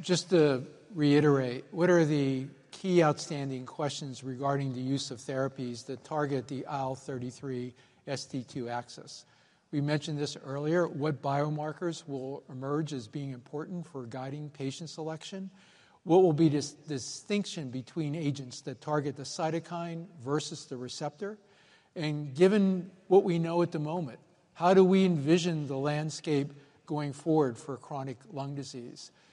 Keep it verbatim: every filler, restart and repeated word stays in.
just to reiterate, what are the key outstanding questions regarding the use of therapies that target the I L thirty-three S T two axis? We mentioned this earlier. What biomarkers will emerge as being important for guiding patient selection? What will be this distinction between agents that target the cytokine versus the receptor? And given what we know at the moment, how do we envision the landscape going forward for chronic lung disease?